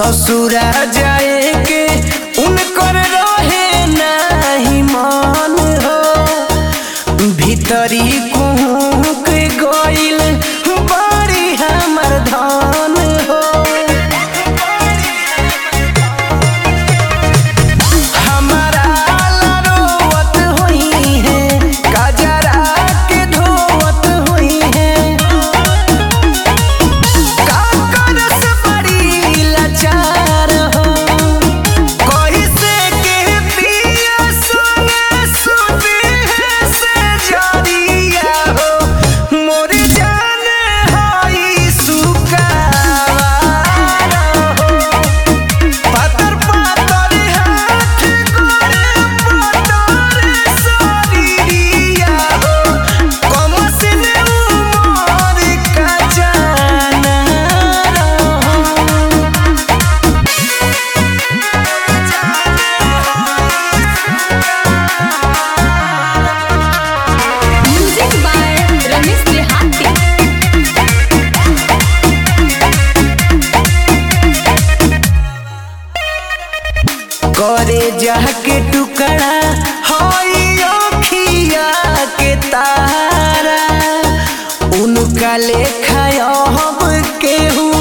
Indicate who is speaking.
Speaker 1: ससुरा जाए के उनकर रहे नहीं मन हो, भीतरी कुहक गइल बड़ी हमर धन हो। हमारा रोवत हुई है, कजरा के धोवत हुई है, काकरस बड़ी लाचार हो। कोई से के पिया संगे सुते है से जरिया हो, मोर जान होई सुकावार हो। पातर पातर हाथ गोरे पतर शरीरिया हो, कमसिन उमर का जाना रहो।
Speaker 2: म्यूजिक बाय रमेश देहाती।
Speaker 1: करे जह के टुकड़ा हई अखिया के तारा, उनका लेखा हम केहू